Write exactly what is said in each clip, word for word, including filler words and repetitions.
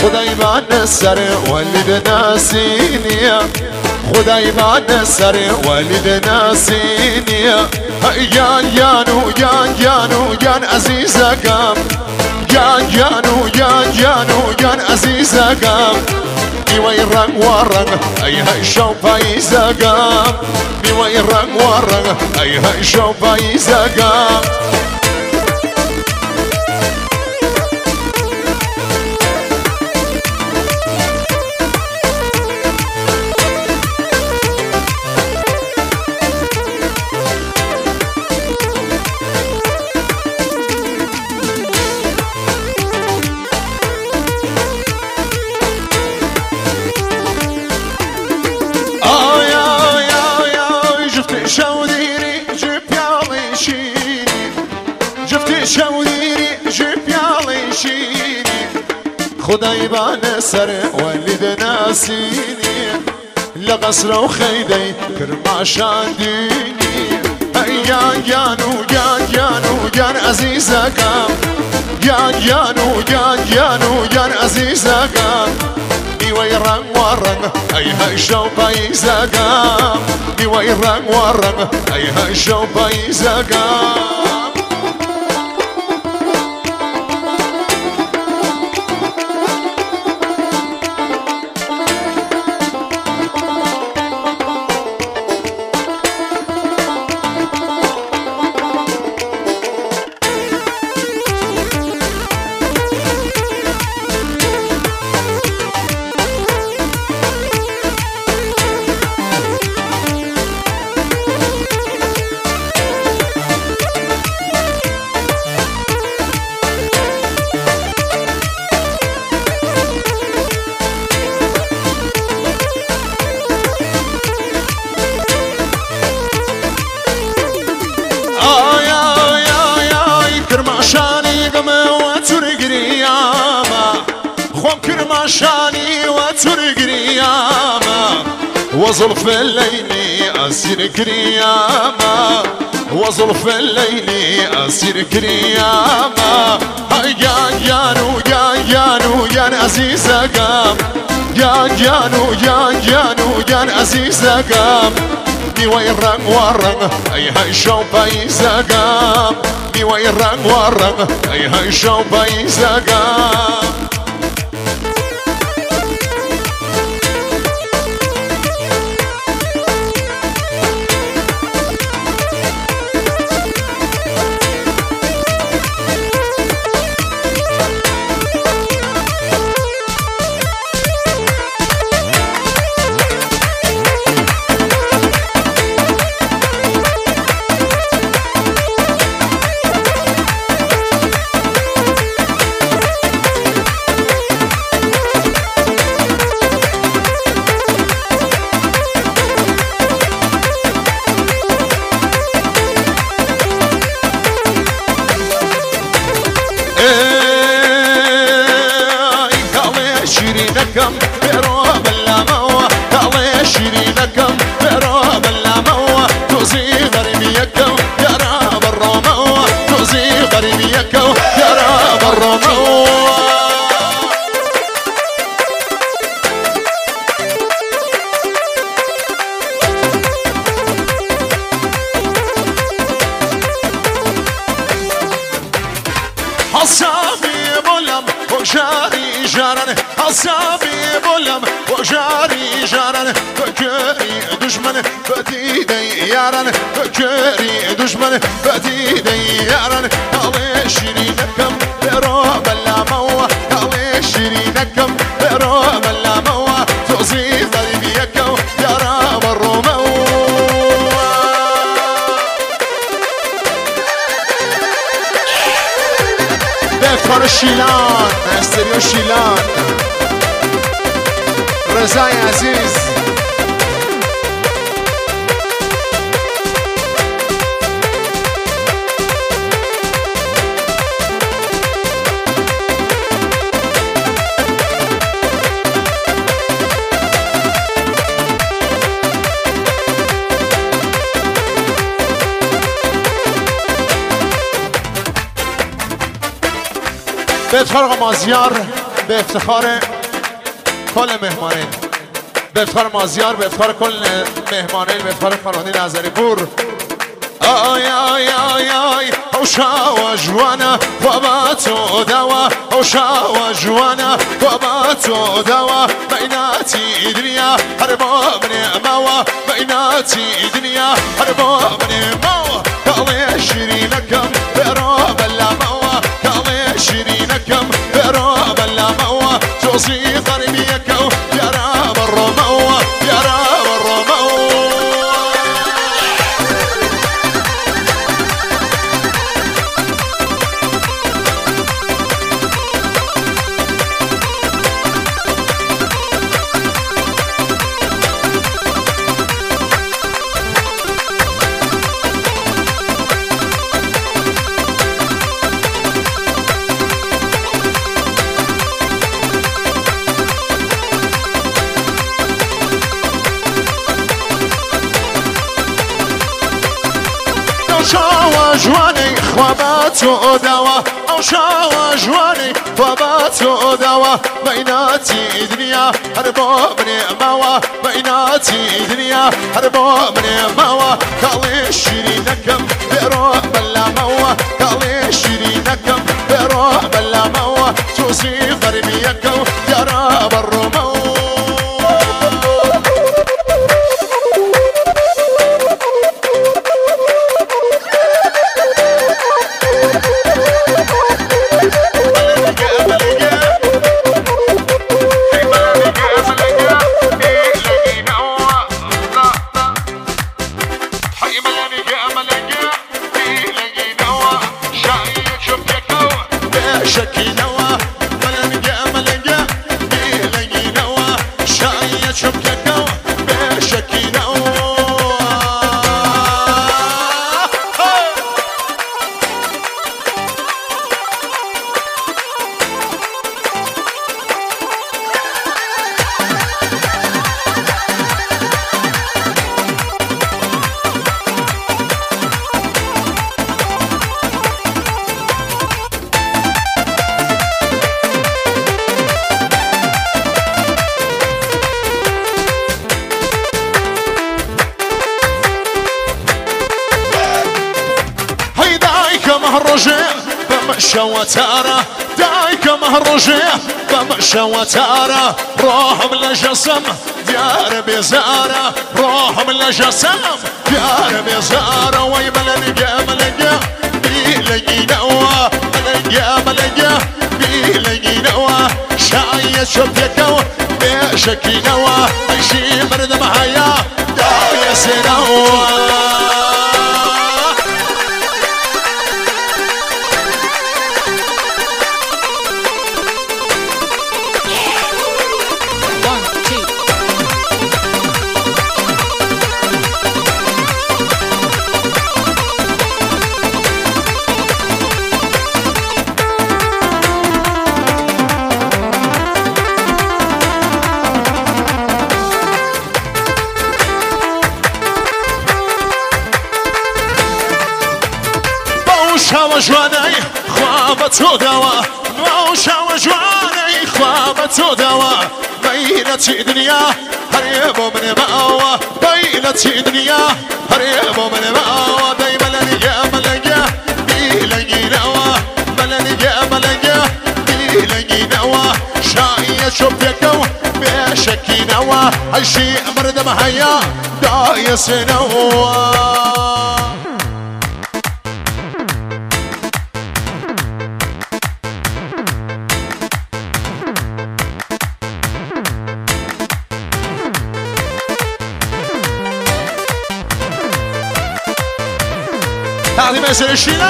خدای من سر ولید ناسینیه خدای من سر ولید ناسینیه یان یانو یان یانو یان عزیزکم یان یانو یان یانو یان عزیزکم میوای رنگ و رنگ ای های شو پاییزکم میوای رنگ و رنگ ای های شو پاییزکم خدای بان سر ولید ناسینی لقصر و خیدی کرماشان دینی یان یانو یان یانو یان عزیزکم یان یانو یان یانو یان عزیزکم میوای رنگ و رنگ ای های شو پاییزکم میوای رنگ و رنگ ای های شو پاییزکم شاني وترقرياما وظلف الليل أسير كرياما وظلف الليل أسير كرياما يا يانو يا يانو يا عزيزكم يا يانو يا يانو يا عزيزكم میوای رنگ و رنگ ای های شو پاییزکم میوای رنگ و رنگ ای های شو پاییزکم شيرينكم بروب اللاموة طالي شيرينكم بروب اللاموة توزي غريبيكم يا راب الروموة توزي غريبيكم يا راب الروموة حصابي بلم وشاري جارن حصابي بلم وجاري جارن فكري دشمن فتيدي يارن فكري دشمن فتيدي يارن طالي شيرينكم بروب اللاموة طالي شيرينكم بروب اللاموة توزي ضريبيكم يا راب الروموة بفر الشيلان استريو الشيلان رضای عزیز به افتخار آقا مازیار، به افتخار کل مهمانین، به افتخار مازیار، به افتخار کل مهمانین، به افتخار خانواده نظری پور. آی آی آی آی اوشا و جوانا وبات و دوا اوشا و جوانا وبات و دوا بیناتی دنیا هر باب نعموا بیناتی دنیا هر باب نعموا کالی شیرینکم برو بلا موا کالی شیرینکم برو بلا موا جوزی قربیکو یارا برو موا یارا برو موا. جواني خوابات ودوا او شاوى جواني خوابات ودوا بيناتي دنيا هربو من موا بيناتي دنيا هربو من موا قالي شيرينكم برو بلا موا قالي شيرينكم برو بلا موا جوزي غربيكم يا رب الرمو. وتارة دايك مهرجة بمشى وتارة روح من الجسم ديار بزارة روح من الجسم ديار بزارة ويمل لقى ملقى بيلقي نوا ملقى ملقى بيلقي نوا شاية شبيكو بيشكي نوا عيشي مرد معايا داية سنوا. جواني خوابت ودوا موشا وجواني خوابت ودوا بينتي دنيا هريبو من مأوى بينتي دنيا هريبو من مأوى دايما لنقى ملقى بيلقي نوا ملقى ملقى بيلقي نوا شاية شبيكو بيشكي نوا عيشي مرد محيا دايس نوا. تقديم اسر الشيلة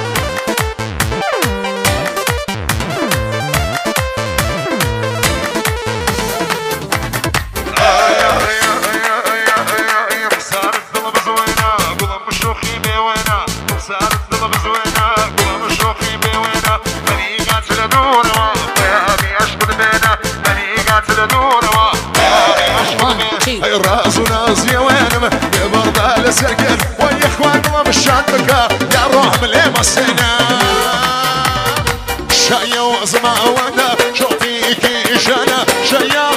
الراس وناس يا وينم برضه لسرقن ويا اخوان الله مشانك يا روح من المسنا شاية وزما وانا شوفيكي جانا شاية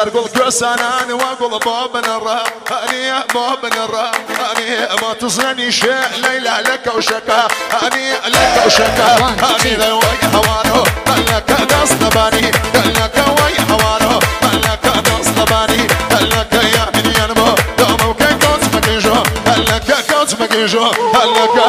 سرقل كسانان واقول باب الرا اني باب الرا اني ما تصني شيء ليلى لك وشكا اني لك وشكا اني ذا وي حواره لك دستباني لك وي حواره لك دستباني لك يا من ينمو دوم كنت مكيجو لك كنت مكيجو لك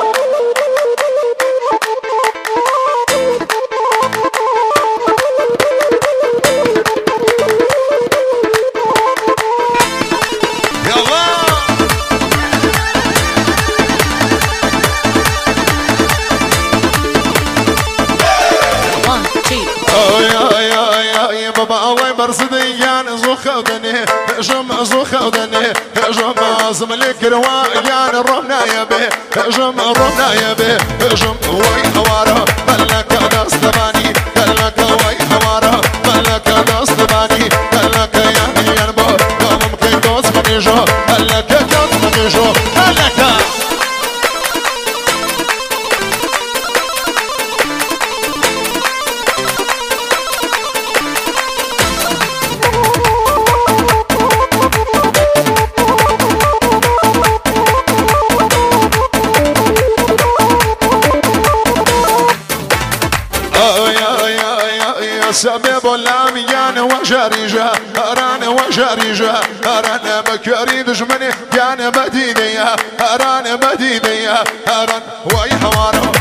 برصديان زوخة ودني جم زوخة ودني جم عظم الكروان رمنا يا بي جم رمنا يا بي جم وي حواره ملك دستباني ملك وي حواره ملك دستباني ملك يا ينبو ممكن دوس مكيجو ملك دوس مكيجو ملك سبب اللاميان وجريجة أران وجريجة أران بكري دجمني كان بدينية أران بدينية أران وي حواره